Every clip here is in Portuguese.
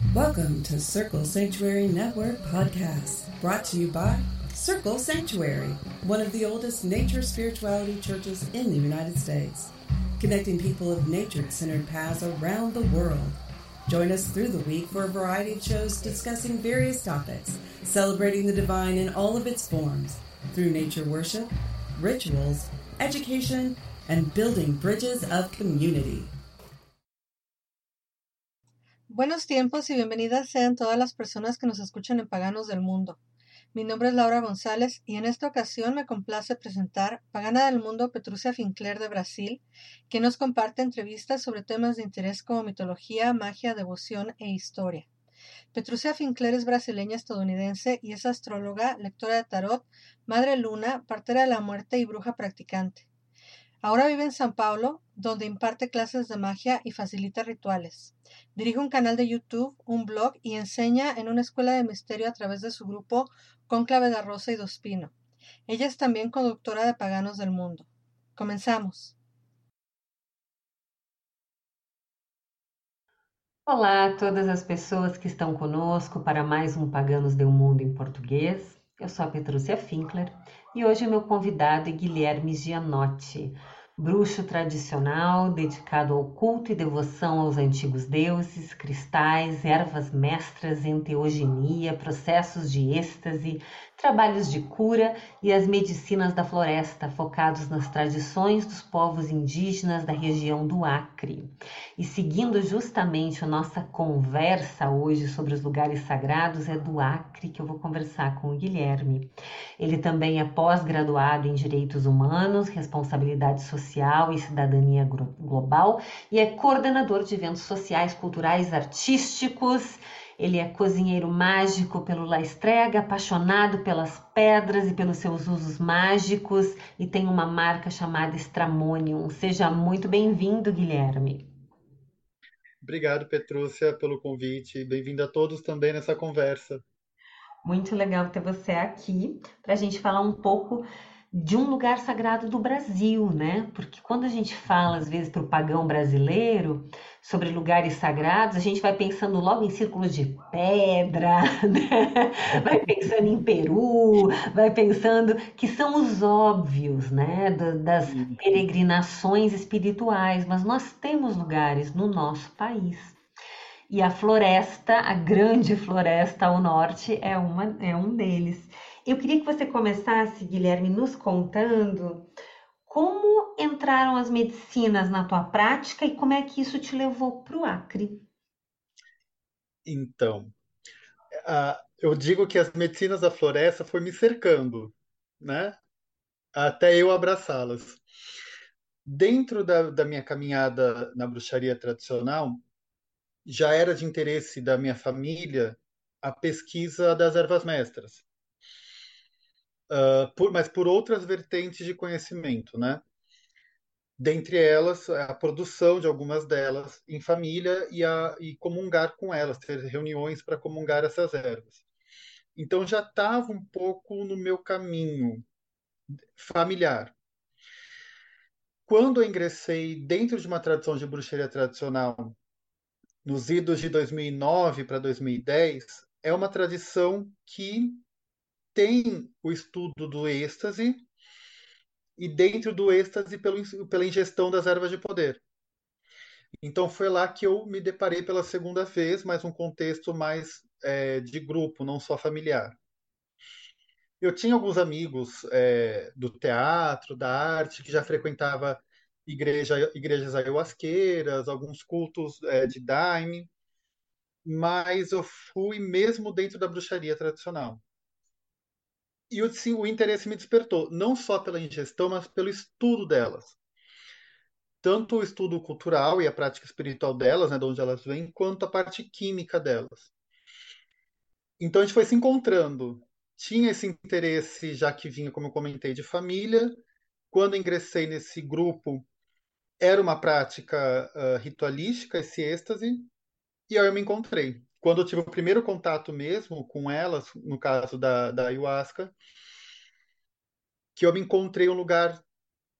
Welcome to Circle Sanctuary Network podcast, brought to you by Circle Sanctuary, one of the oldest nature spirituality churches in the United States, connecting people of nature-centered paths around the world. Join us through the week for a variety of shows discussing various topics, celebrating the divine in all of its forms, through nature worship, rituals, education, and building bridges of community. Buenos tiempos y bienvenidas sean todas las personas que nos escuchan en Paganos del Mundo. Mi nombre es Laura González y en esta ocasión me complace presentar Pagana del Mundo Petrúcia Fincler de Brasil, que nos comparte entrevistas sobre temas de interés como mitología, magia, devoción e historia. Petrúcia Fincler es brasileña estadounidense y es astróloga, lectora de tarot, madre luna, partera de la muerte y bruja practicante. Ahora vive en San Paulo, donde imparte clases de magia y facilita rituales. Dirige un canal de YouTube, un blog y enseña en una escuela de misterio a través de su grupo Cónclave da Rosa y do Espino. Ella es también conductora de Paganos del Mundo. Comenzamos. Olá a todas as pessoas que estão conosco para mais um Paganos del Mundo em português. Eu sou a Petrúcia Fincler e hoje o meu convidado é Guilherme Gianotti, bruxo tradicional dedicado ao culto e devoção aos antigos deuses, cristais, ervas mestras, enteogenia, processos de êxtase, trabalhos de cura e as medicinas da floresta, focados nas tradições dos povos indígenas da região do Acre. E seguindo justamente a nossa conversa hoje sobre os lugares sagrados, é do Acre que eu vou conversar com o Guilherme. Ele também é pós-graduado em Direitos Humanos, Responsabilidade Social e Cidadania Global e é coordenador de eventos sociais, culturais, artísticos. Ele é cozinheiro mágico pelo La Estrega, apaixonado pelas pedras e pelos seus usos mágicos e tem uma marca chamada Stramonium. Seja muito bem-vindo, Guilherme. Obrigado, Petrúcia, pelo convite. Bem-vindo a todos também nessa conversa. Muito legal ter você aqui para a gente falar um pouco de um lugar sagrado do Brasil, né? Porque quando a gente fala, às vezes, para o pagão brasileiro sobre lugares sagrados, a gente vai pensando logo em círculos de pedra, né? Vai pensando em Peru, vai pensando que são os óbvios, né? Das peregrinações espirituais, mas nós temos lugares no nosso país. E a floresta, a grande floresta ao norte, é um deles. Eu queria que você começasse, Guilherme, nos contando como entraram as medicinas na tua prática e como é que isso te levou para o Acre. Então, eu digo que as medicinas da floresta foi me cercando, né? Até eu abraçá-las. Dentro da minha caminhada na bruxaria tradicional, já era de interesse da minha família a pesquisa das ervas mestras, mas por outras vertentes de conhecimento, né? Dentre elas, a produção de algumas delas em família e comungar com elas, ter reuniões para comungar essas ervas. Então já estava um pouco no meu caminho familiar. Quando eu ingressei dentro de uma tradição de bruxaria tradicional, nos idos de 2009 para 2010, é uma tradição que tem o estudo do êxtase e dentro do êxtase pela ingestão das ervas de poder. Então foi lá que eu me deparei pela segunda vez, mas um contexto mais de grupo, não só familiar. Eu tinha alguns amigos do teatro, da arte, que já frequentava igrejas ayahuasqueiras, alguns cultos de daime, mas eu fui mesmo dentro da bruxaria tradicional. E sim, o interesse me despertou, não só pela ingestão, mas pelo estudo delas. Tanto o estudo cultural e a prática espiritual delas, né, de onde elas vêm, quanto a parte química delas. Então a gente foi se encontrando. Tinha esse interesse, já que vinha, como eu comentei, de família. Quando ingressei nesse grupo, era uma prática ritualística, esse êxtase, e aí eu me encontrei. Quando eu tive o primeiro contato mesmo com elas, no caso da ayahuasca, que eu me encontrei um lugar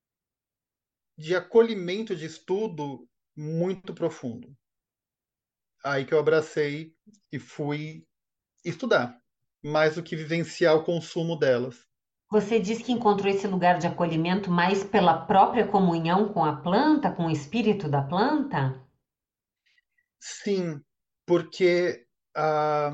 de acolhimento, de estudo muito profundo. aí que eu abracei e fui estudar, mais do que vivenciar o consumo delas. Você diz que encontrou esse lugar de acolhimento mais pela própria comunhão com a planta, com o espírito da planta? Sim, porque ah,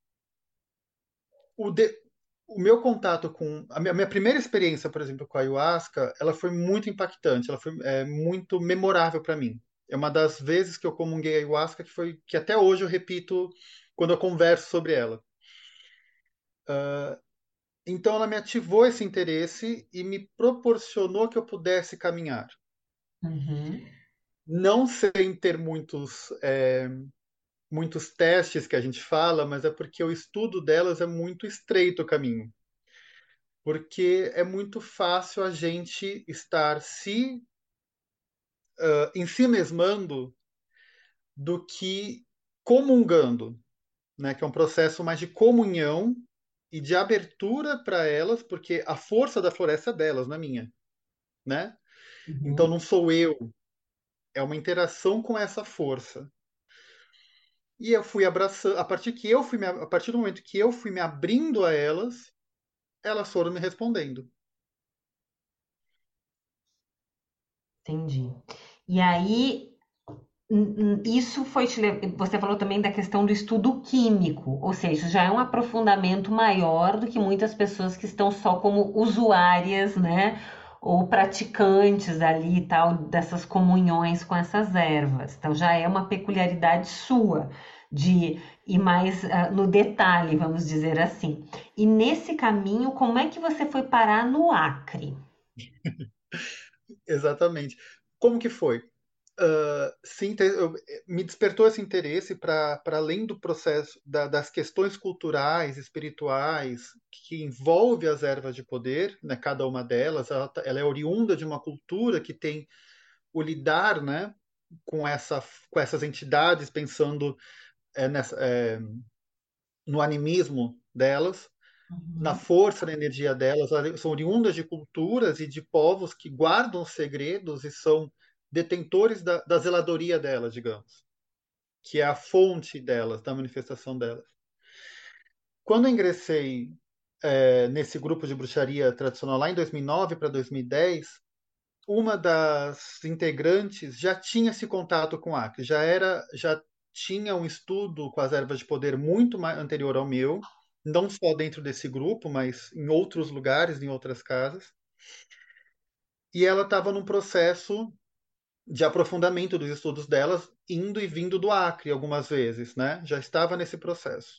o, de- o meu contato com a minha primeira experiência, por exemplo, com a ayahuasca, ela foi muito impactante, ela foi muito memorável para mim. É uma das vezes que eu comunguei a ayahuasca que até hoje eu repito quando eu converso sobre ela. Então ela me ativou esse interesse e me proporcionou que eu pudesse caminhar. Uhum, Não sem ter muitos testes que a gente fala, mas é porque o estudo delas é muito estreito o caminho. Porque é muito fácil a gente estar em si mesmando do que comungando, né? Que é um processo mais de comunhão e de abertura para elas, porque a força da floresta é delas, não é minha, né? Então uhum. não sou eu, é uma interação com essa força. E eu fui abraçando, a partir do momento que eu fui me abrindo a elas, elas foram me respondendo. Entendi. E aí, isso foi você falou também da questão do estudo químico, ou seja, já é um aprofundamento maior do que muitas pessoas que estão só como usuárias, né? Ou praticantes ali e tal, dessas comunhões com essas ervas. Então já é uma peculiaridade sua de ir mais no detalhe, vamos dizer assim. E nesse caminho, como é que você foi parar no Acre? Exatamente. Como que foi? Sim, me despertou esse interesse para além do processo das questões culturais, espirituais, que envolve as ervas de poder, né, cada uma delas, ela é oriunda de uma cultura que tem o lidar, né, com essas entidades, pensando no animismo delas, na Uhum, força, na energia delas. Elas são oriundas de culturas e de povos que guardam segredos e são detentores da zeladoria delas, digamos, que é a fonte delas, da manifestação delas. Quando eu ingressei nesse grupo de bruxaria tradicional lá em 2009 para 2010, uma das integrantes já tinha esse contato com Acre, já tinha um estudo com as ervas de poder muito mais anterior ao meu, não só dentro desse grupo, mas em outros lugares, em outras casas. E ela estava num processo de aprofundamento dos estudos delas, indo e vindo do Acre algumas vezes, né? Já estava nesse processo.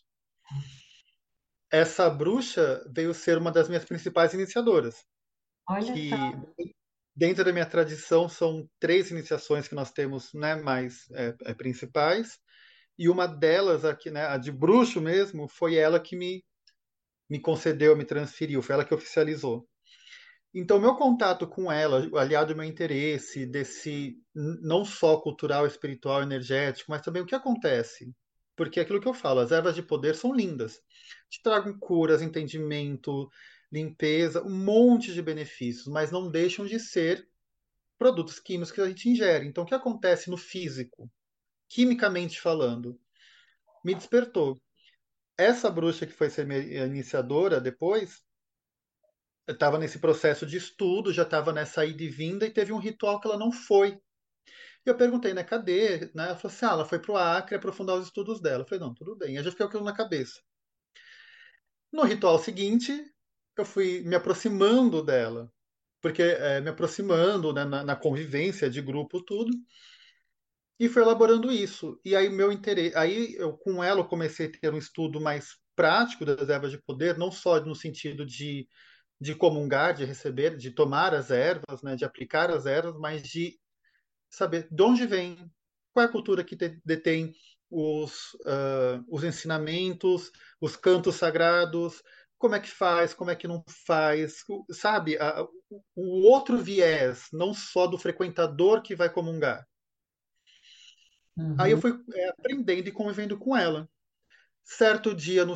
Essa bruxa veio ser uma das minhas principais iniciadoras, olha só. que dentro da minha tradição são três iniciações que nós temos, né, mais principais, e uma delas aqui, né, a de bruxo mesmo, foi ela que me concedeu, me transferiu, foi ela que oficializou. Então, meu contato com ela, aliado ao meu interesse desse não só cultural, espiritual, energético, mas também o que acontece. Porque é aquilo que eu falo, as ervas de poder são lindas. Te tragam curas, entendimento, limpeza, um monte de benefícios, mas não deixam de ser produtos químicos que a gente ingere. Então, o que acontece no físico, quimicamente falando, me despertou. Essa bruxa que foi ser minha iniciadora depois, eu estava nesse processo de estudo, já estava nessa ida e vinda, e teve um ritual que ela não foi. E eu perguntei, né, cadê? Né? Ela falou assim, ela foi para o Acre aprofundar os estudos dela. Eu falei, não, tudo bem. Aí já fiquei com aquilo na cabeça. No ritual seguinte, eu fui me aproximando dela, porque me aproximando, né, na convivência de grupo, tudo, e fui elaborando isso. E aí meu interesse, aí eu com ela eu comecei a ter um estudo mais prático das ervas de poder, não só no sentido de comungar, de receber, de tomar as ervas, né, de aplicar as ervas, mas de saber de onde vem, qual é a cultura que detém os ensinamentos, os cantos sagrados, como é que faz, como é que não faz, sabe? O outro viés, não só do frequentador que vai comungar. Aí eu Uhum. fui aprendendo e convivendo com ela. Certo dia,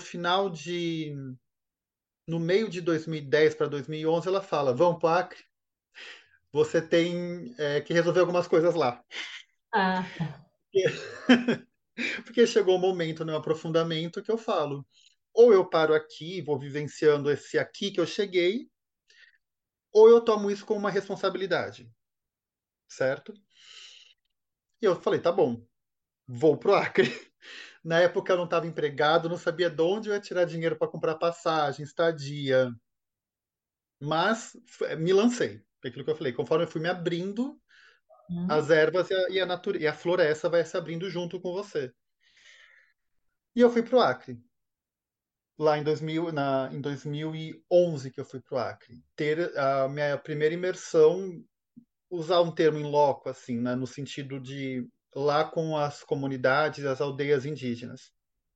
no meio de 2010 para 2011, ela fala: vamos para o Acre, você tem que resolver algumas coisas lá. Ah, tá. Porque chegou um momento no aprofundamento que eu falo, ou eu paro aqui, vou vivenciando esse aqui que eu cheguei, ou eu tomo isso como uma responsabilidade, certo? E eu falei, tá bom, vou pro Acre. Na época eu não estava empregado, não sabia de onde eu ia tirar dinheiro para comprar passagem, estadia, mas me lancei. Aquilo que eu falei, conforme eu fui me abrindo, as ervas e a floresta vai se abrindo junto com você. E eu fui pro Acre. Lá em 2011 que eu fui pro Acre. Ter a minha primeira imersão, usar um termo in loco, assim, né, no sentido de lá com as comunidades, as aldeias indígenas.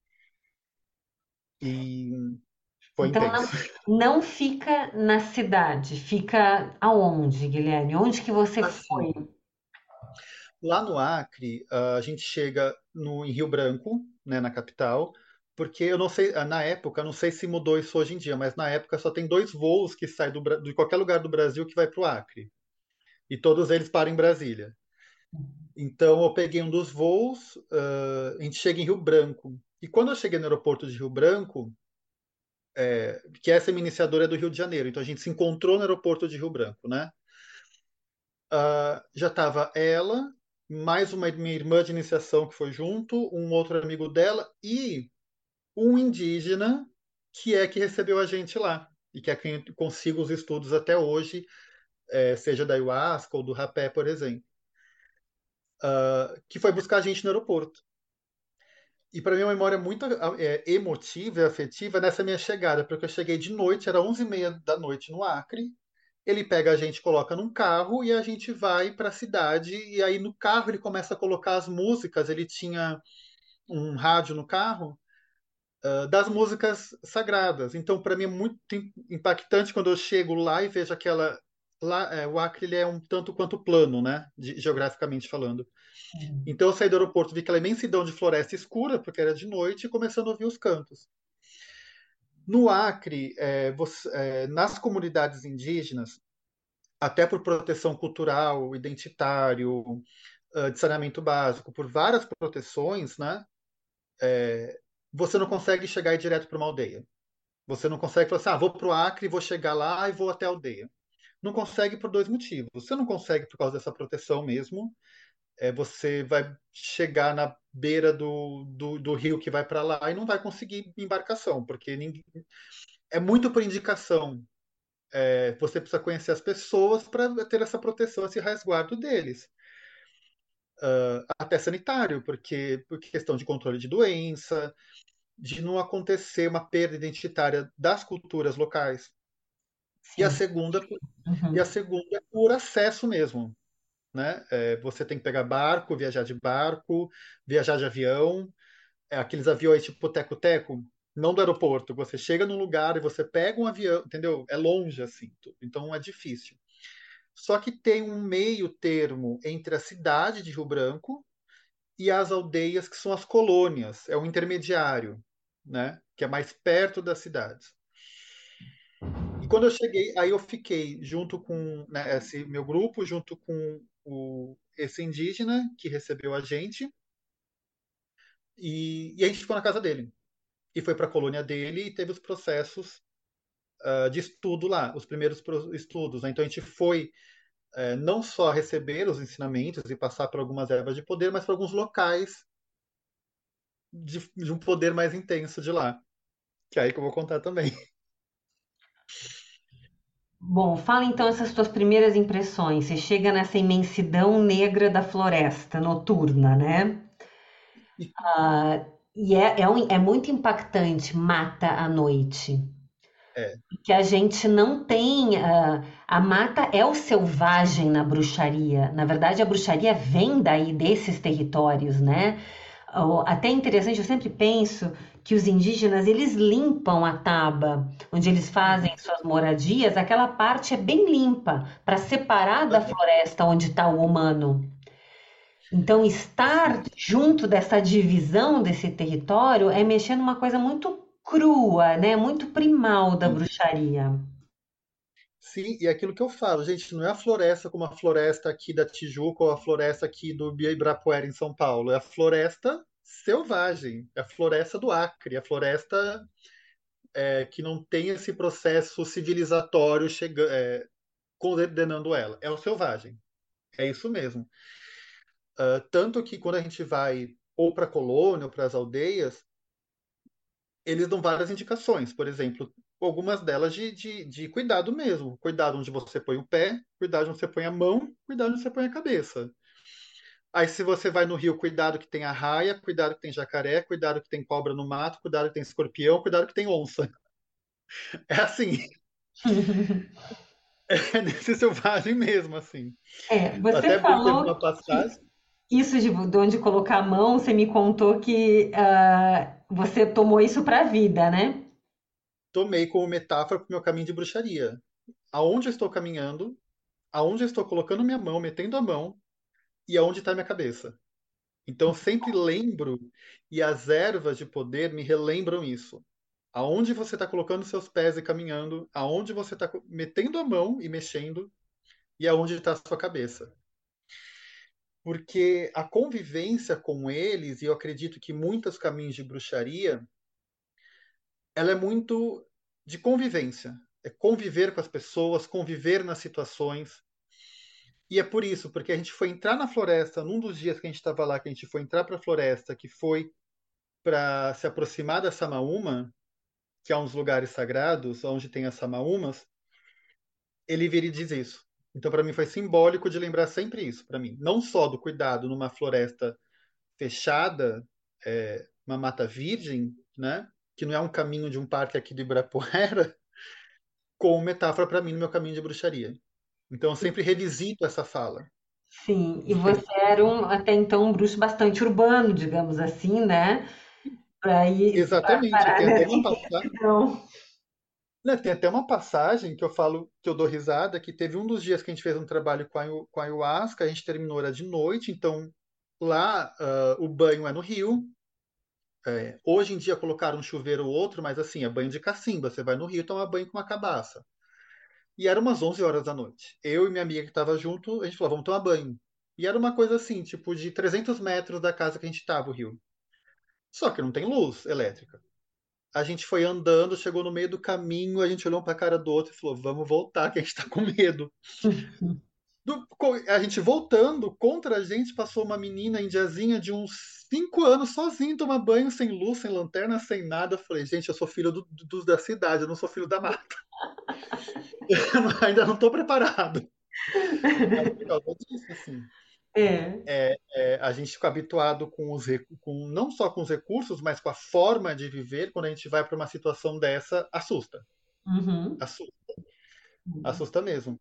E foi Então intenso. não fica na cidade, fica aonde, Guilherme? Onde que você Assim, foi? lá no Acre, a gente chega em Rio Branco, né, na capital, porque eu não sei, na época, não sei se mudou isso hoje em dia, mas na época só tem dois voos que saem de qualquer lugar do Brasil que vai para o Acre. E todos eles param em Brasília. Então eu peguei um dos voos, a gente chega em Rio Branco. E quando eu cheguei no aeroporto de Rio Branco, que essa minha iniciadora é do Rio de Janeiro, então a gente se encontrou no aeroporto de Rio Branco, né? Já estava ela, mais uma minha irmã de iniciação que foi junto, um outro amigo dela e um indígena que recebeu a gente lá e que é quem consigo os estudos até hoje, seja da ayahuasca ou do rapé, por exemplo, que foi buscar a gente no aeroporto. E para mim, uma memória muito emotiva e afetiva nessa minha chegada, porque eu cheguei de noite, era 11h30 da noite no Acre. Ele pega a gente, coloca num carro e a gente vai para a cidade. E aí no carro ele começa a colocar as músicas. Ele tinha um rádio no carro, das músicas sagradas. Então, para mim, é muito impactante quando eu chego lá e vejo aquela. Lá, o Acre ele é um tanto quanto plano, né? Geograficamente falando. Então eu saí do aeroporto, vi aquela imensidão de floresta escura, porque era de noite, e começando a ouvir os cantos. No Acre, nas comunidades indígenas, até por proteção cultural, identitário, de saneamento básico, por várias proteções, né, você não consegue chegar direto para uma aldeia. Você não consegue falar assim, vou para o Acre, vou chegar lá e vou até a aldeia. Não consegue por dois motivos. Você não consegue por causa dessa proteção mesmo, você vai chegar na beira do rio que vai para lá e não vai conseguir embarcação, porque é muito por indicação. Você precisa conhecer as pessoas para ter essa proteção, esse resguardo deles. Até sanitário, porque por questão de controle de doença, de não acontecer uma perda identitária das culturas locais. E a Sim. segunda, e a Uhum. segunda é por acesso mesmo. Né? Você tem que pegar barco, viajar de avião, aqueles aviões tipo teco-teco, não do aeroporto. Você chega num lugar e você pega um avião, entendeu? É longe assim, tudo. Então é difícil. Só que tem um meio termo entre a cidade de Rio Branco e as aldeias que são as colônias. É um intermediário, né? Que é mais perto das cidades. E quando eu cheguei, aí eu fiquei junto com, né, esse meu grupo, junto com esse indígena que recebeu a gente, e a gente ficou na casa dele. E foi para a colônia dele e teve os processos de estudo lá, os primeiros estudos. Né? Então a gente foi não só receber os ensinamentos e passar por algumas ervas de poder, mas para alguns locais de um poder mais intenso de lá. Que é aí que eu vou contar também. Bom, fala então essas tuas primeiras impressões. Você chega nessa imensidão negra da floresta noturna, né? E, Ah, e é muito impactante, mata à noite. é, Que a gente não tem. A mata é o selvagem na bruxaria. Na verdade, a bruxaria vem daí desses territórios, né? Até interessante, eu sempre penso que os indígenas eles limpam a taba onde eles fazem suas moradias, aquela parte é bem limpa para separar da uhum, floresta onde está o humano. Então, estar sim. junto dessa divisão desse território é mexer numa coisa muito crua, né? Muito primal da Sim. bruxaria. Sim, e é aquilo que eu falo, gente, não é a floresta como a floresta aqui da Tijuca ou a floresta aqui do Ibirapuera, em São Paulo. É a floresta selvagem, é a floresta do Acre, a floresta que não tem esse processo civilizatório coordenando ela. É o selvagem. É isso mesmo. Tanto que quando a gente vai ou para a colônia ou para as aldeias, eles dão várias indicações. Por exemplo, algumas delas de cuidado mesmo. Cuidado onde você põe o pé, cuidado onde você põe a mão, cuidado onde você põe a cabeça. Aí, se você vai no rio, cuidado que tem arraia, cuidado que tem jacaré, cuidado que tem cobra no mato, cuidado que tem escorpião, cuidado que tem onça. É assim, é nesse selvagem mesmo, assim. Eu Você até brinquei falou numa passagem, isso de onde colocar a mão, você me contou que você tomou isso para a vida, né? tomei como metáfora para o meu caminho de bruxaria. Aonde eu estou caminhando, aonde eu estou colocando minha mão, metendo a mão, e aonde está minha cabeça. Então, eu sempre lembro, e as ervas de poder me relembram isso. Aonde você está colocando seus pés e caminhando, aonde você está metendo a mão e mexendo, e aonde está a sua cabeça. Porque a convivência com eles, e eu acredito que muitos caminhos de bruxaria, ela é muito de convivência. É conviver com as pessoas, conviver nas situações. E é por isso, porque a gente foi entrar na floresta, num dos dias que a gente estava lá, que a gente foi entrar para a floresta, que foi para se aproximar da Samaúma, que é um dos lugares sagrados, onde tem as Samaúmas, ele vira e diz isso. Então, para mim, foi simbólico de lembrar sempre isso, para mim. Não só do cuidado numa floresta fechada, uma mata virgem, né? Que não é um caminho de um parque aqui do Ibirapuera, como metáfora para mim no meu caminho de bruxaria. Então, eu sempre revisito essa fala. Sim, e De que você era até então um bruxo bastante urbano, digamos assim, né? Para ir Exatamente. parar Tem até nessa uma passagem, inquietação. né, tem até uma passagem que eu falo, que eu dou risada, que teve um dos dias que a gente fez um trabalho com a ayahuasca, a gente terminou, era de noite, então lá o banho é no rio. Hoje em dia colocaram um chuveiro ou outro, mas assim, é banho de cacimba. Você vai no rio tomar banho com uma cabaça. E era umas 11 horas da noite. Eu e minha amiga que estava junto, a gente falou, vamos tomar banho. E era uma coisa assim, tipo de 300 metros da casa que a gente estava, o rio. Só que não tem luz elétrica. A gente foi andando, chegou no meio do caminho, a gente olhou um para a cara do outro e falou, vamos voltar, que a gente está com medo. A gente voltando, contra a gente passou uma menina indiazinha de uns 5 anos sozinha tomar banho, sem luz, sem lanterna, sem nada. Eu falei, gente, eu sou filho dos da cidade, eu não sou filho da mata. Ainda não estou preparado. Mas por causa disso, assim, É. a gente fica habituado com não só com os recursos, mas com a forma de viver. Quando a gente vai para uma situação dessa, assusta. Uhum. Assusta, assusta mesmo.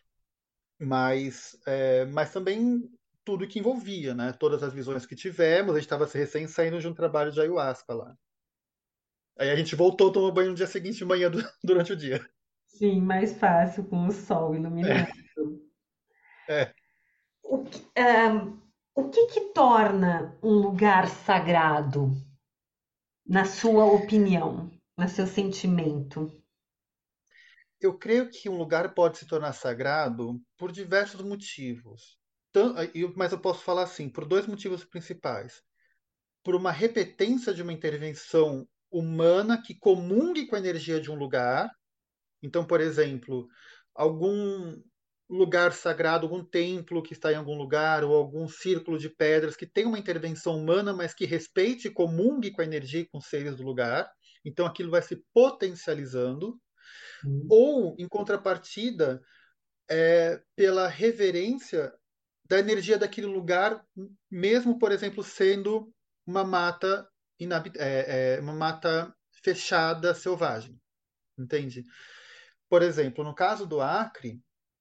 Mas também tudo que envolvia, né? Todas as visões que tivemos, a gente estava recém saindo de um trabalho de ayahuasca lá. Aí a gente voltou, tomou banho no dia seguinte de manhã durante o dia. Sim, mais fácil com o sol iluminando. É, O que, o que que torna um lugar sagrado, na sua opinião, no seu sentimento? eu creio que um lugar pode se tornar sagrado por diversos motivos. Mas eu posso falar assim, por dois motivos principais. Por uma repetência de uma intervenção humana que comungue com a energia de um lugar. Então, por exemplo, algum lugar sagrado, algum templo que está em algum lugar, ou algum círculo de pedras que tem uma intervenção humana, mas que respeite e comungue com a energia e com os seres do lugar. Então, aquilo vai se potencializando. Ou, em contrapartida, pela reverência da energia daquele lugar, mesmo, por exemplo, sendo uma mata, uma mata fechada, selvagem. Entende? Por exemplo, no caso do Acre,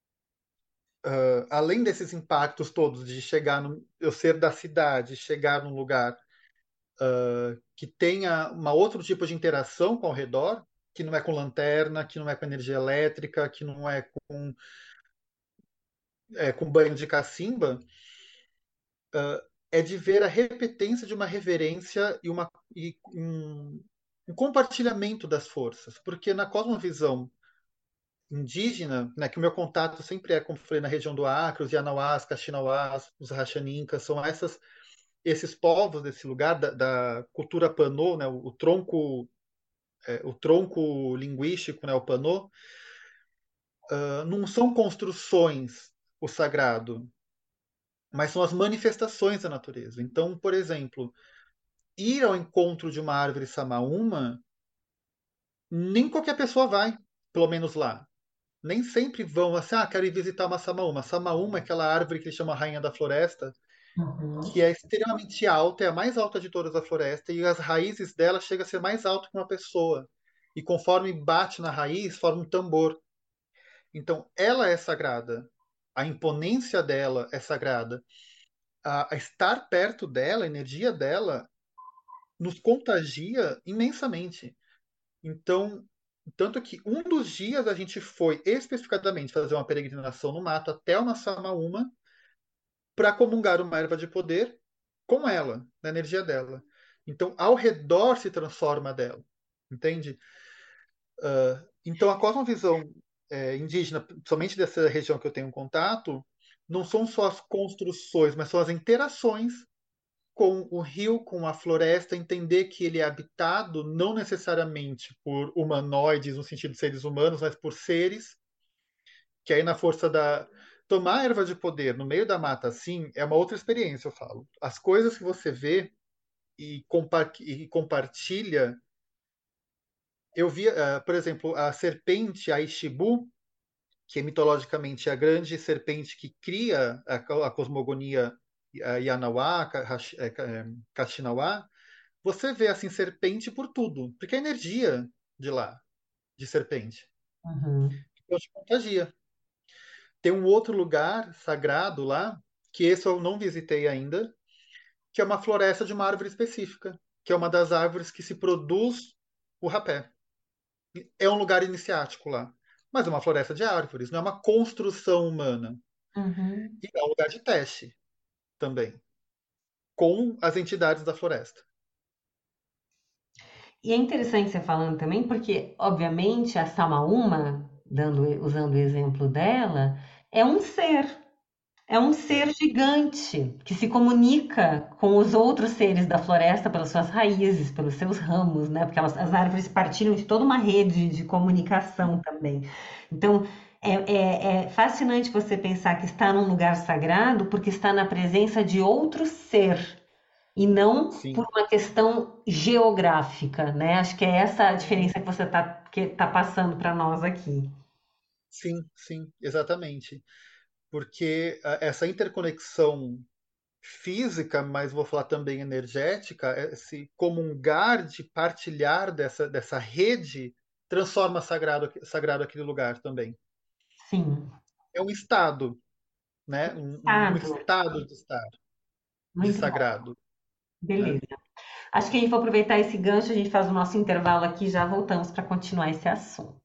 além desses impactos todos de eu ser da cidade, chegar num lugar que tenha uma outro tipo de interação com ao redor, que não é com lanterna, que não é com energia elétrica, que não é com banho de cacimba, é de ver a repetência de uma reverência um compartilhamento das forças. Porque na cosmovisão indígena, né, que o meu contato sempre é, como falei, na região do Acre, os Yanauás, Caxinauás, os Raxaninkas, são essas esses povos desse lugar, da cultura Panô, né, o tronco linguístico, né, o Panô, não são construções o sagrado, mas são as manifestações da natureza. Então, por exemplo, ir ao encontro de uma árvore samaúma, nem qualquer pessoa vai, pelo menos lá. Nem sempre vão assim, quero ir visitar uma samaúma. Samaúma é aquela árvore que eles chamam a rainha da floresta, que é extremamente alta, é a mais alta de todas a floresta, e as raízes dela chegam a ser mais alto que uma pessoa. E conforme bate na raiz, forma um tambor. Então, ela é sagrada. A imponência dela é sagrada. A estar perto dela, a energia dela, nos contagia imensamente. Então, tanto que um dos dias a gente foi especificadamente fazer uma peregrinação no mato até uma samaúma para comungar uma erva de poder com ela, na energia dela. Então, ao redor se transforma dela, entende? Então, a cosmovisão indígena, somente dessa região que eu tenho contato, não são só as construções, mas são as interações com o rio, com a floresta, entender que ele é habitado não necessariamente por humanoides, no sentido de seres humanos, mas por seres, que aí na força da... Tomar erva de poder no meio da mata assim é uma outra experiência, eu falo. As coisas que você vê e compartilha. Eu vi, por exemplo, a serpente, a Ishibu, que é mitologicamente a grande serpente que cria a cosmogonia Yanawa, Kaxinawa. Você vê assim serpente por tudo, porque é a energia de lá, de serpente. Então te contagia. Tem um outro lugar sagrado lá, que esse eu não visitei ainda, que é uma floresta de uma árvore específica, que é uma das árvores que se produz o rapé. É um lugar iniciático lá, mas é uma floresta de árvores, não é uma construção humana. E é um lugar de teste também, com as entidades da floresta. E é interessante você falando também, porque, obviamente, a Samaúma, usando o exemplo dela, é um ser. É um ser gigante que se comunica com os outros seres da floresta pelas suas raízes, pelos seus ramos, né? Porque as árvores partilham de toda uma rede de comunicação também. Então, é fascinante você pensar que está num lugar sagrado porque está na presença de outro ser. E não por uma questão geográfica, né? Acho que é essa a diferença que você tá passando para nós aqui. Sim, exatamente. Porque essa interconexão física, mas vou falar também energética, esse comungar de partilhar dessa rede, transforma sagrado aquele lugar também. Sim. É um estado, né? Um estado de estar, de sagrado. Beleza. Né? Acho que a gente vai aproveitar esse gancho, a gente faz o nosso intervalo aqui e já voltamos para continuar esse assunto.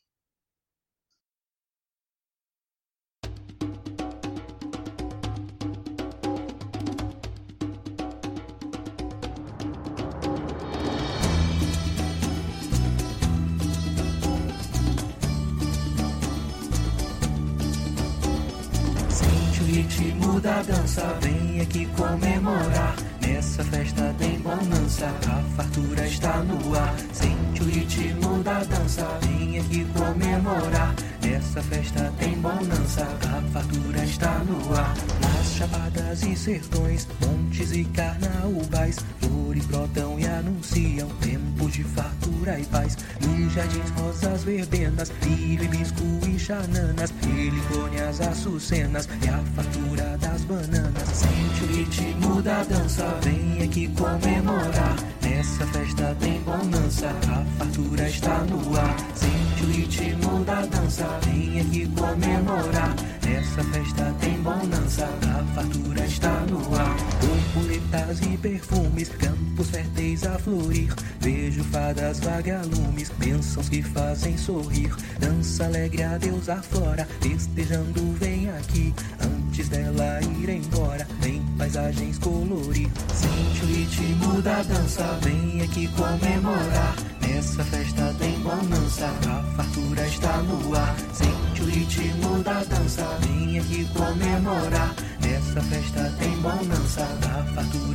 Sente o ritmo da dança, vem aqui comemorar. Nessa festa tem bonança, a fartura está no ar. Sente o ritmo da dança, vem aqui comemorar. Nessa festa tem bonança, a fartura está no ar. Nas chapadas e sertões, montes e carnaubais, flores brotam e anunciam tempos de fartura e paz. Nos jardins rosas verbenas, milho, hibisco e xananas, helicônias, açucenas e a fartura das bananas. Sente o ritmo da dança, vem aqui comemorar. Nessa festa tem bonança, a fartura está no ar. Sente o ritmo da dança, vem aqui comemorar. Nessa festa tem bonança, a fartura está no ar. Borboletas e perfumes, campos férteis a florir. Vejo fadas vagalumes, bênçãos que fazem sorrir. Dança alegre a Deus aflora, festejando vem aqui. Antes dela ir embora, vem paisagens colorir. Sente o ritmo da dança, vem aqui comemorar. Nessa festa tem bonança, a fartura está no ar. Sente o ritmo da dança, vem aqui comemorar. Nessa festa tem bonança, a fartura está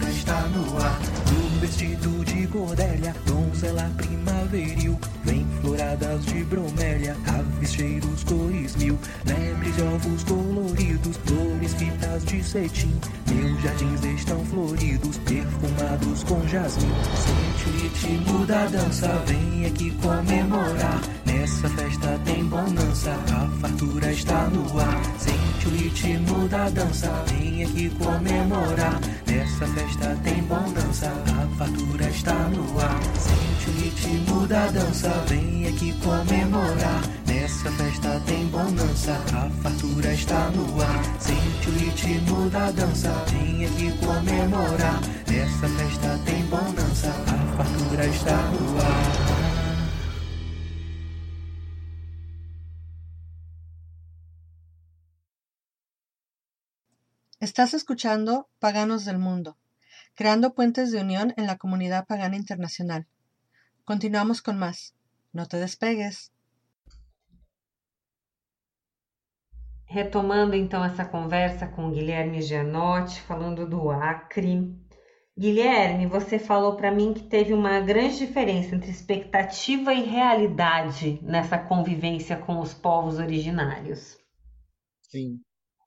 no ar. No vestido de cordélia, donzela primaveril, vem floradas de bromélia, aves, cheiros, cores mil, lebres de ovos coloridos, flores, fitas de cetim. Meus jardins estão floridos, perfumados com jasmim. Sente o ritmo da dança, vem aqui comemorar. Nessa festa tem bonança, a fartura está no ar. Sente o ritmo da dança, vem aqui comemorar. Nessa festa tem bonança, a fartura está no ar. Sente o ritmo da dança, vem aqui comemorar. Nessa festa tem bonança, a fartura está no ar. Sente o ritmo da dança, vem aqui comemorar. Nessa festa tem bonança, a fartura está no ar. Estás escuchando Paganos del Mundo, creando puentes de unión en la comunidad pagana internacional. Continuamos con más. No te despegues. Retomando então essa conversa com o Guilherme Gianotti, falando do Acre. Guilherme, você falou para mim que teve uma grande diferença entre expectativa e realidade nessa convivência com os povos originários. Sim.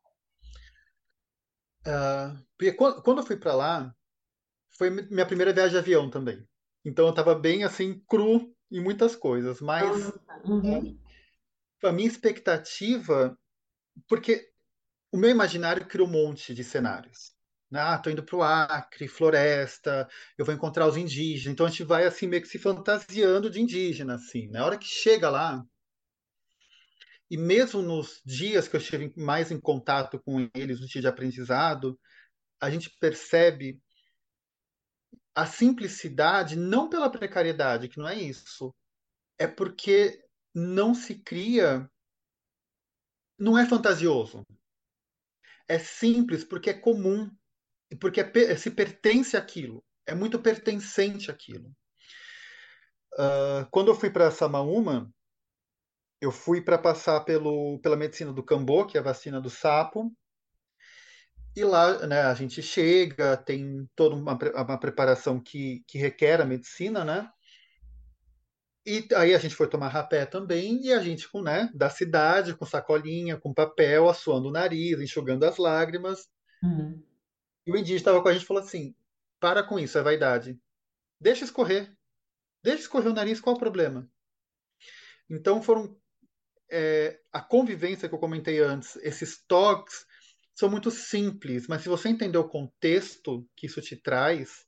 Porque quando eu fui para lá, foi minha primeira viagem de avião também. Então eu estava bem assim, cru em muitas coisas. Mas a minha expectativa, porque o meu imaginário criou um monte de cenários. Né? Tô indo para o Acre, floresta, eu vou encontrar os indígenas. Então a gente vai assim meio que se fantasiando de indígena, assim. Na hora que chega lá, e mesmo nos dias que eu estive mais em contato com eles, no dia de aprendizado, a gente percebe a simplicidade não pela precariedade, que não é isso. É porque não se cria, não é fantasioso. É simples porque é comum, porque se pertence àquilo. É muito pertencente àquilo. Quando eu fui para Samaúma, eu fui para passar pela medicina do Cambô, que é a vacina do sapo. E lá, né, a gente chega, tem toda uma preparação que requer a medicina, né? E aí a gente foi tomar rapé também, e a gente, né, da cidade, com sacolinha, com papel, assoando o nariz, enxugando as lágrimas. E o indígena estava com a gente e falou assim: para com isso, é vaidade. Deixa escorrer. Deixa escorrer o nariz, qual o problema? Então foram a convivência que eu comentei antes, esses toques são muito simples, mas se você entender o contexto que isso te traz,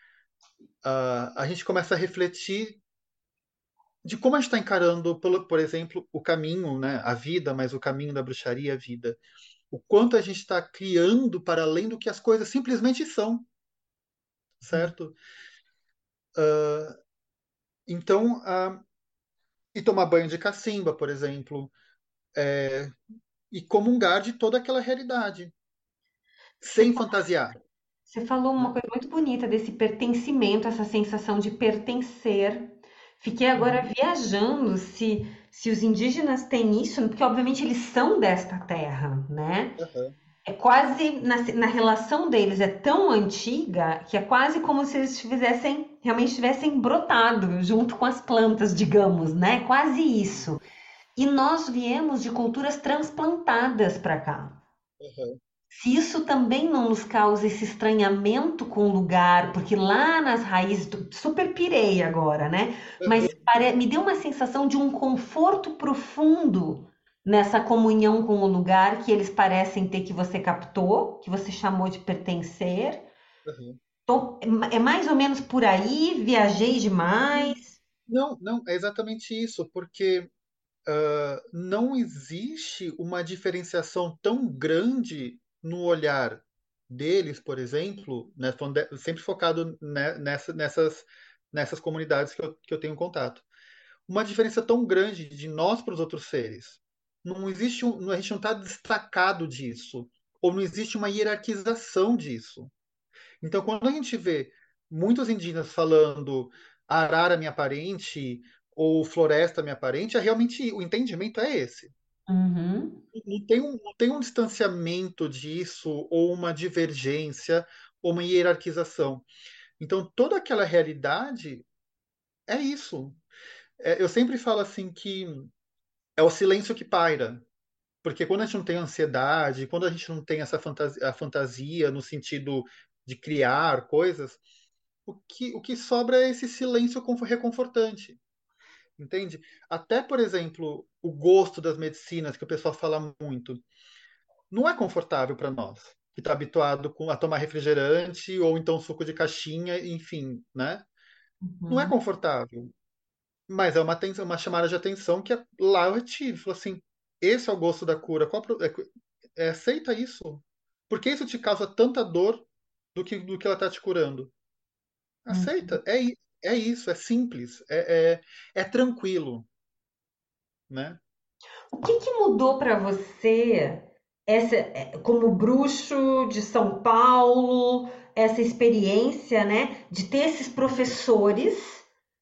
a gente começa a refletir de como a gente está encarando, por exemplo, o caminho, né, a vida, mas o caminho da bruxaria, a vida. O quanto a gente está criando para além do que as coisas simplesmente são, certo? Então, e tomar banho de cacimba, por exemplo, e comungar de toda aquela realidade, Você, sem fantasiar. você falou uma coisa muito bonita desse pertencimento, essa sensação de pertencer. Fiquei agora viajando se os indígenas têm isso, porque obviamente eles são desta terra, né? Uhum. É quase, na relação deles é tão antiga que é quase como se eles realmente tivessem brotado junto com as plantas, digamos, né? Quase isso. E nós viemos de culturas transplantadas para cá. Uhum. Se isso também não nos causa esse estranhamento com o lugar, porque lá nas raízes, super pirei agora, né? Mas me deu uma sensação de um conforto profundo nessa comunhão com o lugar que eles parecem ter, que você captou, que você chamou de pertencer. Uhum. É mais ou menos por aí, viajei demais. Não, não, é exatamente isso, porque não existe uma diferenciação tão grande no olhar deles, por exemplo, né, sempre focado nessas comunidades que eu tenho contato. Uma diferença tão grande de nós para os outros seres. Não existe a gente não está destacado disso, ou não existe uma hierarquização disso. Então, quando a gente vê muitos indígenas falando arara minha parente ou floresta minha parente, realmente o entendimento é esse. Uhum. Não tem um distanciamento disso ou uma divergência ou uma hierarquização. Então, toda aquela realidade é isso. Eu sempre falo assim que é o silêncio que paira. Porque quando a gente não tem ansiedade, quando a gente não tem essa fantasia, a fantasia no sentido de criar coisas, o que sobra é esse silêncio reconfortante. Entende? Até, por exemplo, o gosto das medicinas, que o pessoal fala muito, não é confortável para nós, que está habituado a tomar refrigerante ou então suco de caixinha, enfim, né? Não é Uhum. confortável. Mas é uma chamada de atenção que lá eu tive. Falei assim, esse é o gosto da cura. Aceita isso. Por que isso te causa tanta dor do que ela está te curando? Uhum. Aceita. É isso, é simples, é tranquilo, né? O que que mudou para você, como bruxo de São Paulo, essa experiência, né, de ter esses professores,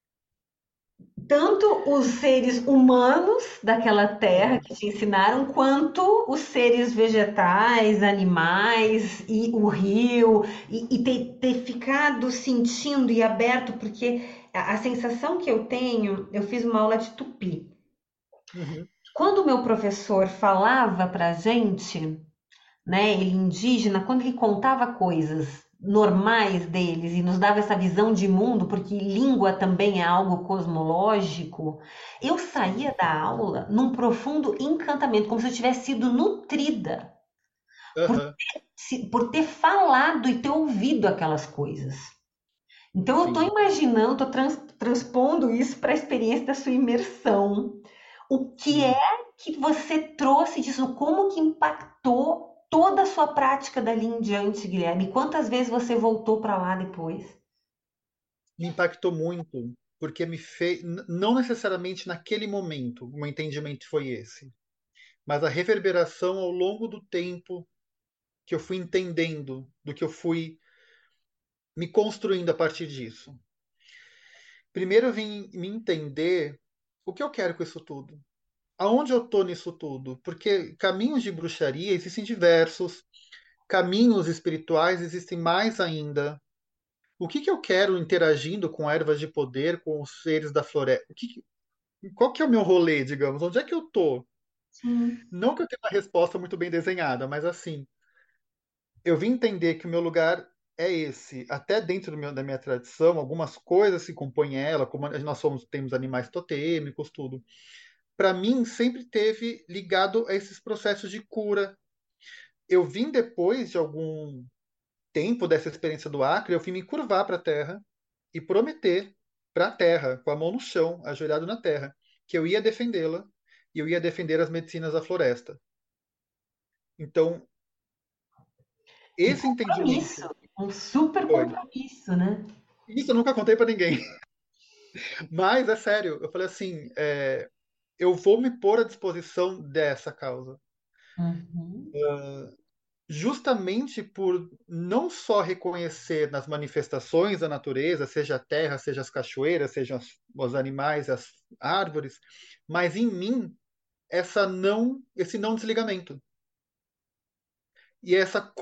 tanto os seres humanos daquela terra que te ensinaram, quanto os seres vegetais, animais e o rio, e ter ficado sentindo e aberto, porque a sensação que eu tenho, eu fiz uma aula de tupi. Uhum. Quando o meu professor falava pra gente, né, ele indígena, quando ele contava coisas normais deles e nos dava essa visão de mundo, porque língua também é algo cosmológico, eu Sim. saía da aula num profundo encantamento, como se eu tivesse sido nutrida por, Aham. por ter falado e ter ouvido aquelas coisas. Então eu estou Sim. imaginando, estou transpondo isso para a experiência da sua imersão. O que é Sim. que você trouxe disso? Como que impactou toda a sua prática dali em diante, Guilherme? Quantas vezes você voltou para lá depois? Me impactou muito, porque me fez, não necessariamente naquele momento, o meu entendimento foi esse, mas a reverberação ao longo do tempo que eu fui entendendo, do que eu fui me construindo a partir disso. Primeiro eu vim me entender o que eu quero com isso tudo. Aonde eu tô nisso tudo? Porque caminhos de bruxaria existem diversos, caminhos espirituais existem mais ainda. O que eu quero interagindo com ervas de poder, com os seres da floresta? Qual que é o meu rolê, digamos? Onde é que eu tô? Sim, Não que eu tenha uma resposta muito bem desenhada, mas assim, eu vim entender que o meu lugar é esse. Até dentro da minha tradição, algumas coisas se compõem ela, como temos animais totêmicos, tudo. Para mim, sempre teve ligado a esses processos de cura. Eu vim depois de algum tempo dessa experiência do Acre, eu vim me curvar para a terra e prometer para a terra, com a mão no chão, ajoelhado na terra, que eu ia defendê-la e eu ia defender as medicinas da floresta. Então, um esse compromisso, entendimento um super foi. compromisso, né? Isso eu nunca contei para ninguém, mas é sério. Eu falei assim: eu vou me pôr à disposição dessa causa. Uhum, Justamente por não só reconhecer nas manifestações da natureza, seja a terra, seja as cachoeiras, sejam os animais, as árvores, mas em mim esse não desligamento e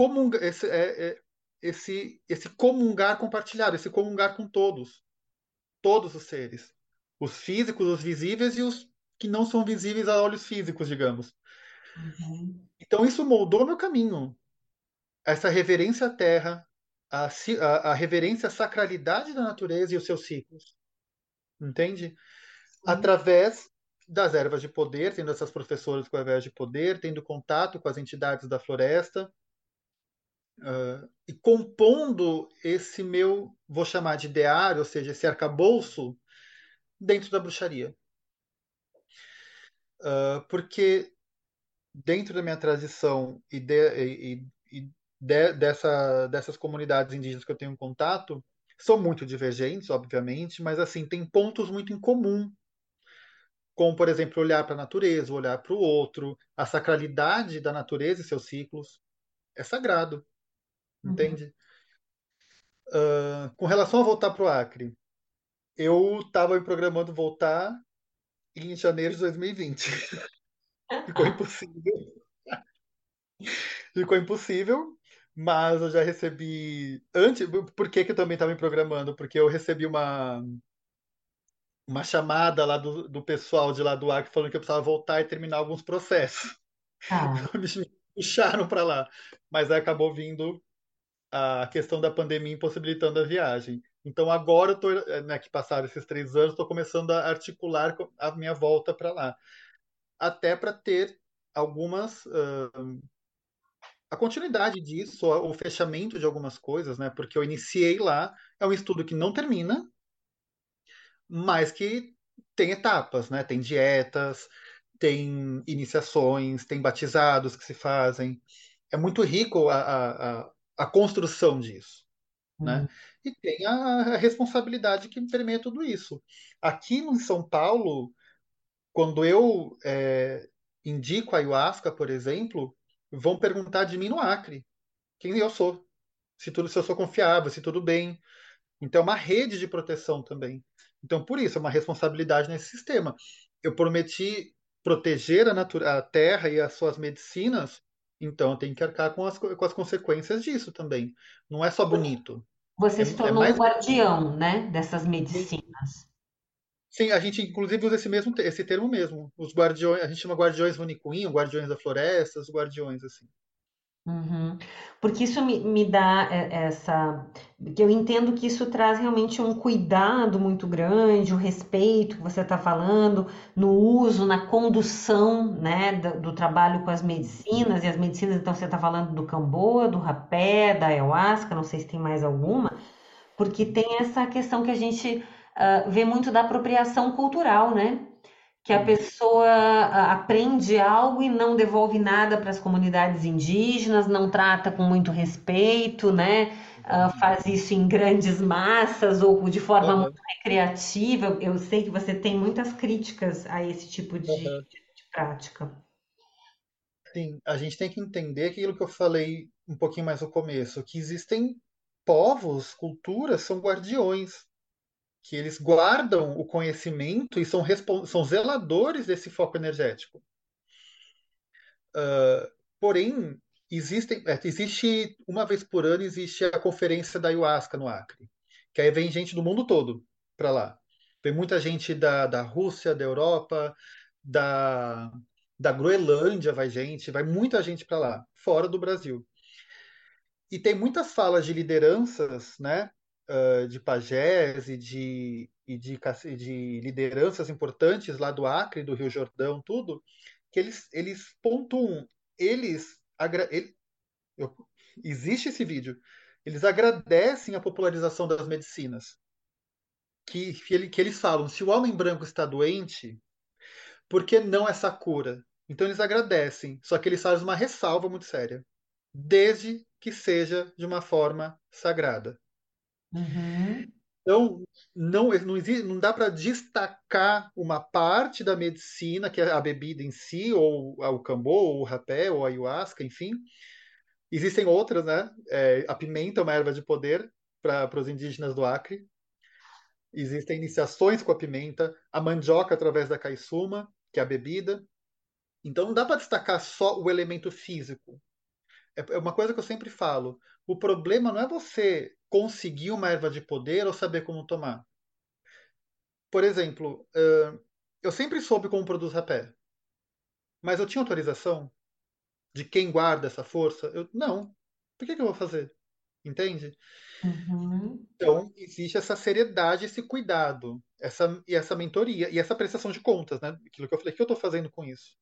esse comungar compartilhado, esse comungar com todos os seres, os físicos, os visíveis e os que não são visíveis a olhos físicos, digamos. uhum, Então isso moldou meu caminho, essa reverência à terra, a reverência à sacralidade da natureza e os seus ciclos, entende? sim. Através das ervas de poder, tendo essas professoras com ervas de poder, tendo contato com as entidades da floresta, e compondo esse meu, vou chamar de ideário, ou seja, esse arcabouço, dentro da bruxaria. Porque dentro da minha tradição dessas comunidades indígenas que eu tenho contato, são muito divergentes, obviamente, mas assim, tem pontos muito em comum, como, por exemplo, olhar para a natureza, olhar para o outro, a sacralidade da natureza e seus ciclos. É sagrado, Uhum. entende? Com relação a voltar para o Acre, eu estava me programando voltar em janeiro de 2020. Ficou impossível. Ficou impossível, Mas eu já recebi antes. Por que que eu também estava me programando? Porque eu recebi uma chamada lá do pessoal de lá do Acre falando que eu precisava voltar e terminar alguns processos. Tá. Eles me puxaram para lá. Mas aí acabou vindo a questão da pandemia impossibilitando a viagem. Então agora eu tô, né, que passaram esses 3 anos, estou começando a articular a minha volta para lá. Até para ter algumas a continuidade disso, o fechamento de algumas coisas, né? Porque eu iniciei lá, é um estudo que não termina, mas que tem etapas, né? Tem dietas, tem iniciações, tem batizados que se fazem. É muito rico a construção disso, né? Hum. E tem a responsabilidade que permeia tudo isso. Aqui em São Paulo, quando eu indico a ayahuasca, por exemplo, vão perguntar de mim no Acre, quem eu sou, se eu sou confiável, se tudo bem. Então é uma rede de proteção também. Então por isso é uma responsabilidade nesse sistema. Eu prometi proteger a terra e as suas medicinas, então eu tenho que arcar com as consequências disso também. Não é só bonito. Você se É tornou um mais. guardião, né, dessas medicinas. Sim, a gente inclusive usa esse termo mesmo. Os guardiões, a gente chama guardiões Runicuinho, guardiões da floresta, os guardiões assim. Uhum. Porque isso me dá essa. Que eu entendo que isso traz realmente um cuidado muito grande, o respeito que você está falando, no uso, na condução, né, do trabalho com as medicinas, e as medicinas, então você está falando do cambô, do rapé, da ayahuasca, não sei se tem mais alguma, porque tem essa questão que a gente vê muito da apropriação cultural, né? Que a Sim. pessoa aprende algo e não devolve nada para as comunidades indígenas, não trata com muito respeito, né? Faz isso em grandes massas ou de forma muito Aham, recreativa. Eu sei que você tem muitas críticas a esse tipo aham. de prática. Sim, a gente tem que entender aquilo que eu falei um pouquinho mais no começo, que existem povos, culturas, são guardiões, que eles guardam o conhecimento e são zeladores desse foco energético. Porém, existe uma vez por ano existe a conferência da ayahuasca no Acre, que aí vem gente do mundo todo para lá. Vem muita gente da Rússia, da Europa, da, da Groenlândia, vai muita gente para lá, fora do Brasil. E tem muitas falas de lideranças, né, de pajés e de lideranças importantes lá do Acre, do Rio Jordão, tudo, que eles pontuam, eles, agra- ele- eu- existe esse vídeo, eles agradecem a popularização das medicinas, que eles falam, se o homem branco está doente, por que não essa cura? Então eles agradecem, só que eles fazem uma ressalva muito séria, desde que seja de uma forma sagrada. Uhum, Então, não existe, não dá para destacar uma parte da medicina, que é a bebida em si, ou o cambô, ou o rapé, ou a ayahuasca, enfim. Existem outras, né? A pimenta é uma erva de poder para os indígenas do Acre. Existem iniciações com a pimenta, a mandioca através da caiçuma, que é a bebida. Então, não dá para destacar só o elemento físico. É uma coisa que eu sempre falo. O problema não é você conseguir uma erva de poder ou saber como tomar. Por exemplo, eu sempre soube como produz rapé, mas eu tinha autorização de quem guarda essa força? Não. Por que eu vou fazer? Entende? uhum, Então, existe essa seriedade, esse cuidado, essa mentoria e essa prestação de contas, né? Aquilo que eu falei, o que eu estou fazendo com isso?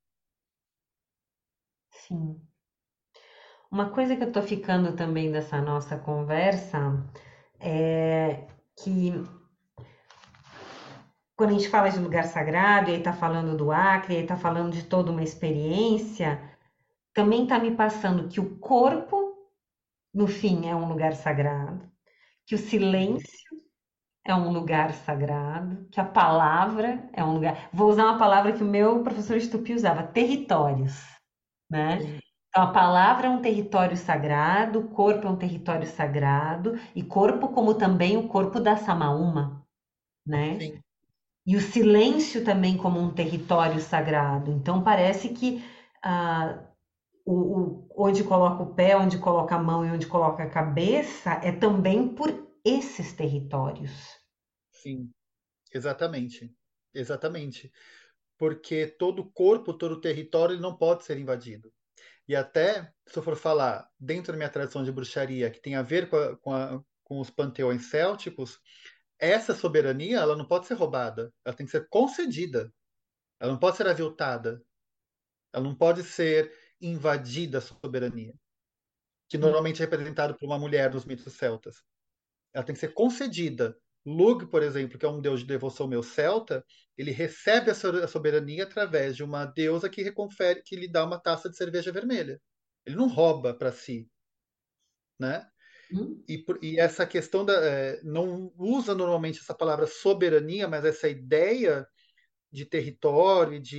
sim. Uma coisa que eu tô ficando também dessa nossa conversa é que quando a gente fala de lugar sagrado, e aí tá falando do Acre, e aí tá falando de toda uma experiência, também tá me passando que o corpo, no fim, é um lugar sagrado, que o Uhum. silêncio é um lugar sagrado, que a palavra é um lugar. Vou usar uma palavra que o meu professor Estupi usava, territórios, né? Sim, Então, a palavra é um território sagrado, o corpo é um território sagrado, e corpo como também o corpo da Samaúma, né? sim, E o silêncio também como um território sagrado. Então parece que ah, onde coloca o pé, onde coloca a mão e onde coloca a cabeça, é também por esses territórios. Sim, exatamente. Exatamente. Porque todo corpo, todo território, ele não pode ser invadido. E até, se eu for falar dentro da minha tradição de bruxaria, que tem a ver com os panteões célticos, essa soberania ela não pode ser roubada, ela tem que ser concedida, ela não pode ser aviltada, ela não pode ser invadida a soberania, que normalmente é representado por uma mulher nos mitos celtas. Ela tem que ser concedida. Lug, por exemplo, que é um deus de devoção meu celta, ele recebe a soberania através de uma deusa que reconfere, que lhe dá uma taça de cerveja vermelha. Ele não rouba para si, né? Hum? E essa questão não usa normalmente essa palavra soberania, mas essa ideia de território e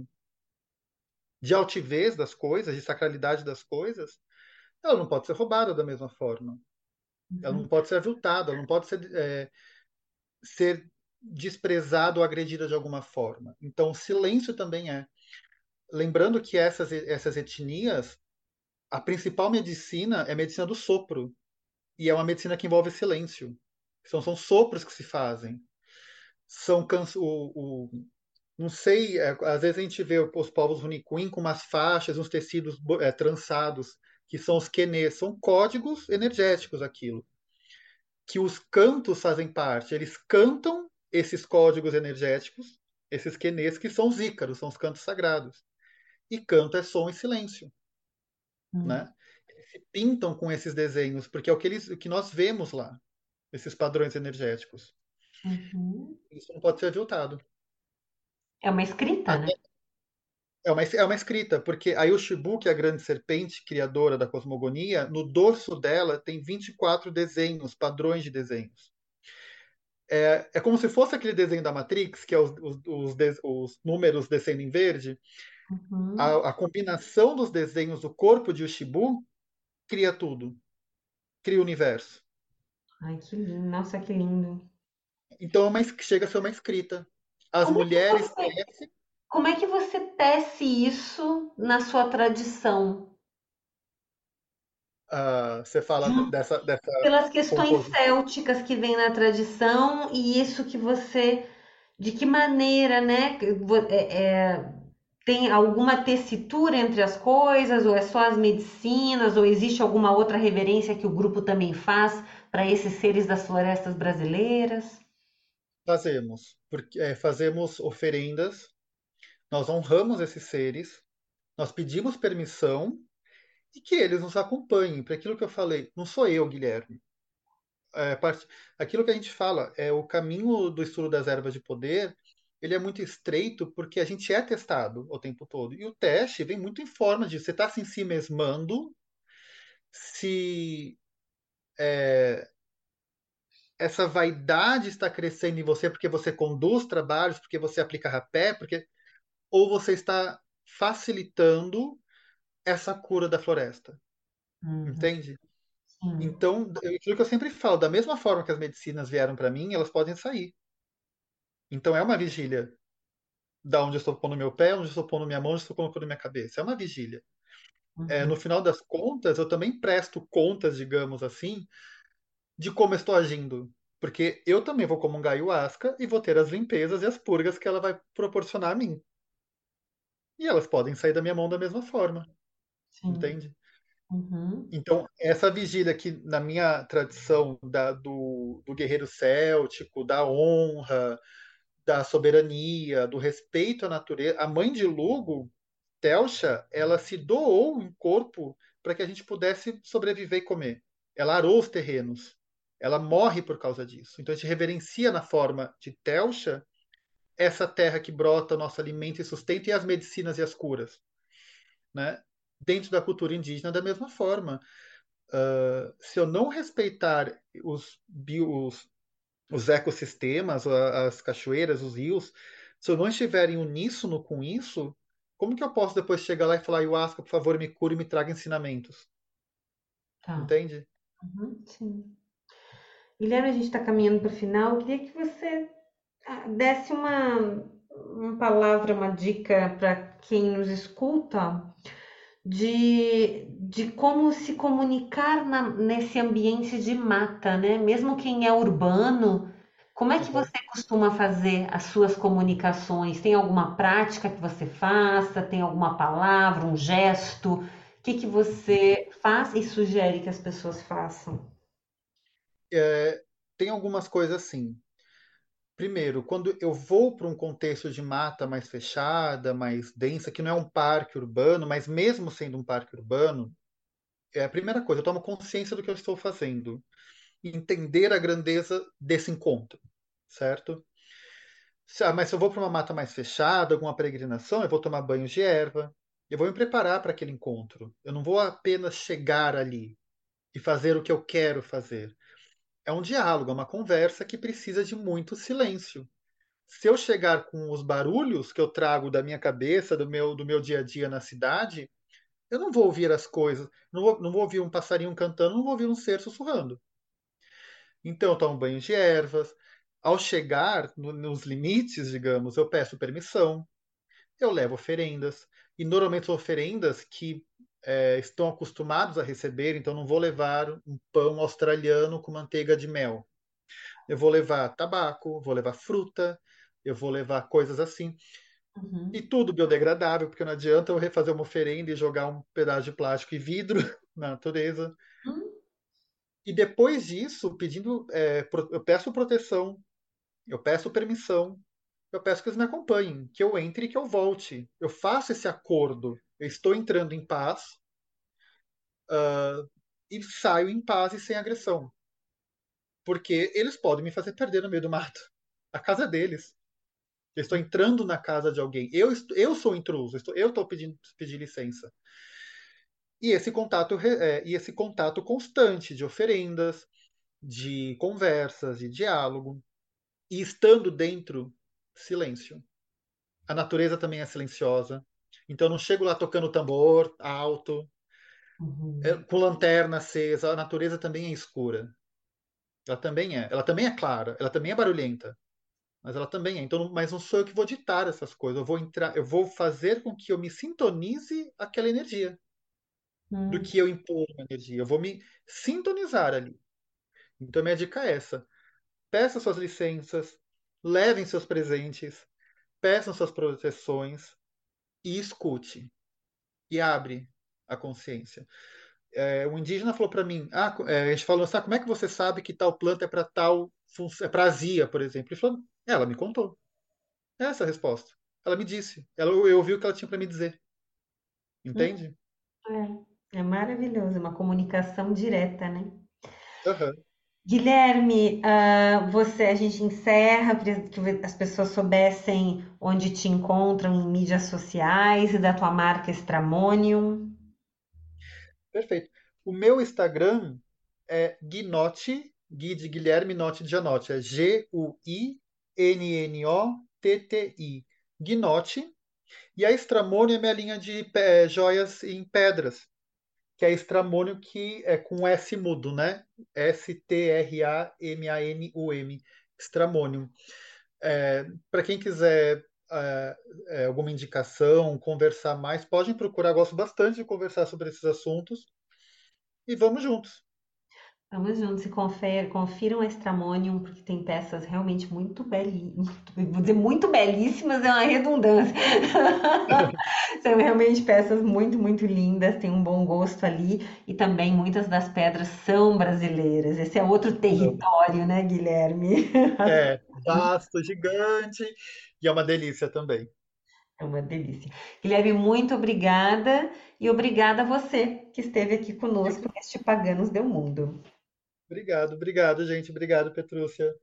de altivez das coisas, de sacralidade das coisas, ela não pode ser roubada da mesma forma. Ela não Uhum. pode ser aviltada, ela não pode ser desprezada ou agredida de alguma forma. Então, o silêncio também é. Lembrando que essas etnias, a principal medicina é a medicina do sopro. E é uma medicina que envolve silêncio. São sopros que se fazem. São não sei, às vezes a gente vê os povos Runicuim com umas faixas, uns tecidos trançados, que são os quenês, são códigos energéticos aquilo, que os cantos fazem parte. Eles cantam esses códigos energéticos, esses quenês, que são os ícaros, são os cantos sagrados. E canto é som e silêncio, Uhum. né? Eles se pintam com esses desenhos, porque é o que nós vemos lá, esses padrões energéticos. Uhum. Isso não pode ser aviltado. É uma escrita, né? É uma escrita, porque a Yoshibu, que é a grande serpente criadora da cosmogonia, no dorso dela tem 24 desenhos, padrões de desenhos. É como se fosse aquele desenho da Matrix, que é os números descendo em verde. Uhum. A combinação dos desenhos do corpo de Yoshibu cria tudo, cria o universo. Ai, que lindo. Nossa, que lindo. Então chega a ser uma escrita. As Como é que mulheres você, como é que você tece isso na sua tradição? você fala dessa Pelas questões composição. célticas que vem na tradição e isso que você, de que maneira, né? Tem alguma tessitura entre as coisas, ou é só as medicinas, ou existe alguma outra reverência que o grupo também faz para esses seres das florestas brasileiras? Fazemos oferendas, nós honramos esses seres, nós pedimos permissão e que eles nos acompanhem. Para aquilo que eu falei, não sou eu, Guilherme. Aquilo que a gente fala é o caminho do estudo das ervas de poder. Ele é muito estreito porque a gente é testado o tempo todo. E o teste vem muito em forma de você está se si mesmando, se essa vaidade está crescendo em você porque você conduz trabalhos, porque você aplica rapé, ou você está facilitando essa cura da floresta, Uhum, entende? sim. Então, aquilo que eu sempre falo, da mesma forma que as medicinas vieram para mim, elas podem sair. Então, é uma vigília da onde eu estou pondo meu pé, onde eu estou pondo minha mão, onde eu estou colocando minha cabeça. É uma vigília. Uhum, No final das contas, eu também presto contas, digamos assim, de como eu estou agindo. Porque eu também vou comungar ayahuasca e vou ter as limpezas e as purgas que ela vai proporcionar a mim. E elas podem sair da minha mão da mesma forma, sim. entende? Uhum, Então, essa vigília aqui, na minha tradição do guerreiro céltico, da honra, da soberania, do respeito à natureza, a mãe de Lugo, Telsha, ela se doou em corpo para que a gente pudesse sobreviver e comer. Ela arou os terrenos. Ela morre por causa disso. Então, a gente reverencia na forma de Telsha essa terra que brota o nosso alimento e sustento e as medicinas e as curas, né? Dentro da cultura indígena, da mesma forma. Se eu não respeitar os ecossistemas, as cachoeiras, os rios, se eu não estiver em uníssono com isso, como que eu posso depois chegar lá e falar, ayahuasca, por favor, me cure e me traga ensinamentos? tá. Entende? Uhum, sim. Guilherme, a gente está caminhando para o final. Eu queria que você desse uma palavra, uma dica para quem nos escuta de como se comunicar nesse ambiente de mata, né? Mesmo quem é urbano, como é que Uhum. você costuma fazer as suas comunicações? Tem alguma prática que você faça? Tem alguma palavra, um gesto? O que que você faz e sugere que as pessoas façam? Tem algumas coisas assim. Primeiro, quando eu vou para um contexto de mata mais fechada, mais densa, que não é um parque urbano, mas mesmo sendo um parque urbano, é a primeira coisa, eu tomo consciência do que eu estou fazendo, entender a grandeza desse encontro, certo? Mas se eu vou para uma mata mais fechada, alguma peregrinação, eu vou tomar banho de erva, eu vou me preparar para aquele encontro. Eu não vou apenas chegar ali e fazer o que eu quero fazer. É um diálogo, é uma conversa que precisa de muito silêncio. Se eu chegar com os barulhos que eu trago da minha cabeça, do meu dia a dia na cidade, eu não vou ouvir as coisas, não vou ouvir um passarinho cantando, não vou ouvir um ser sussurrando. Então eu tomo banho de ervas. Ao chegar nos limites, digamos, eu peço permissão, eu levo oferendas. E normalmente são oferendas que estão acostumados a receber, então não vou levar um pão australiano com manteiga de mel. Eu vou levar tabaco, vou levar fruta, eu vou levar coisas assim. E Uhum. tudo biodegradável, porque não adianta eu refazer uma oferenda e jogar um pedaço de plástico e vidro na natureza. Hum, E depois disso, eu peço proteção, eu peço permissão, eu peço que eles me acompanhem, que eu entre e que eu volte. Eu faço esse acordo. Eu estou entrando em paz, e saio em paz e sem agressão. Porque eles podem me fazer perder no meio do mato. A casa é deles. Eu estou entrando na casa de alguém. Eu sou intruso. Eu estou pedindo licença. E esse contato constante de oferendas, de conversas, de diálogo, e estando dentro, silêncio. A natureza também é silenciosa. Então eu não chego lá tocando tambor alto, uhum, com lanterna acesa. A natureza também é escura. Ela também é clara, ela também é barulhenta, mas ela também é. Então, mas não sou eu que vou ditar essas coisas. Eu vou fazer com que eu me sintonize aquela energia, do hum. que eu impor uma energia. Eu vou me sintonizar ali. Então, minha dica é essa: peça suas licenças, levem seus presentes, peçam suas proteções e escute. E abre a consciência. Um indígena falou para mim, a gente falou assim, como é que você sabe que tal planta é para tal função, é para azia, por exemplo? Ele falou, ela me contou. Essa é a resposta. Ela me disse. Eu ouvi o que ela tinha para me dizer. Hum, Entende? é maravilhoso, uma comunicação direta, né? Aham. Guilherme, a gente encerra para que as pessoas soubessem onde te encontram em mídias sociais e da tua marca Stramonium. Perfeito. O meu Instagram é Guinotti, Gui de Guilherme, Notti de Janotti. É Guinnotti. Guinotti. E a Stramonium é minha linha de joias em pedras, que é Stramonium, que é com S mudo, né? Stramanium. Stramonium. Para quem quiser alguma indicação, conversar mais, podem procurar. Gosto bastante de conversar sobre esses assuntos. E vamos juntos. Vamos juntos e confiram a Stramonium, porque tem peças realmente muito belíssimas, vou dizer muito belíssimas, é uma redundância. São realmente peças muito, muito lindas, tem um bom gosto ali e também muitas das pedras são brasileiras. Esse é outro Então, território, né, Guilherme? vasto, gigante e é uma delícia também. É uma delícia. Guilherme, muito obrigada e obrigada a você que esteve aqui Eu conosco que- neste Paganos del Mundo. Obrigado, gente. Obrigado, Petrúcia.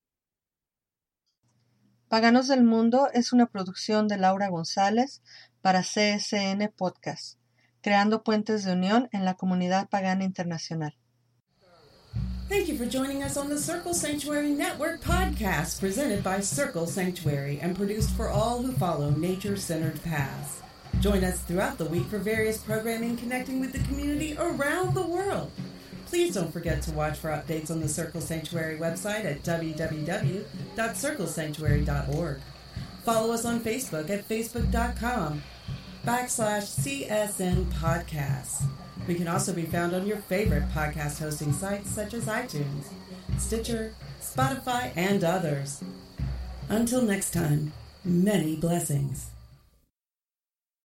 Paganos del Mundo es una producción de Laura González para CSN Podcast, creando puentes de unión en la comunidad pagana internacional. Thank you for joining us on the Circle Sanctuary Network podcast, presented by Circle Sanctuary and produced for all who follow nature-centered paths. Join us throughout the week for various programming connecting with the community around the world. Please don't forget to watch for updates on the Circle Sanctuary website at www.circlesanctuary.org. Follow us on Facebook at facebook.com /CSN Podcasts. We can also be found on your favorite podcast hosting sites such as iTunes, Stitcher, Spotify, and others. Until next time, many blessings.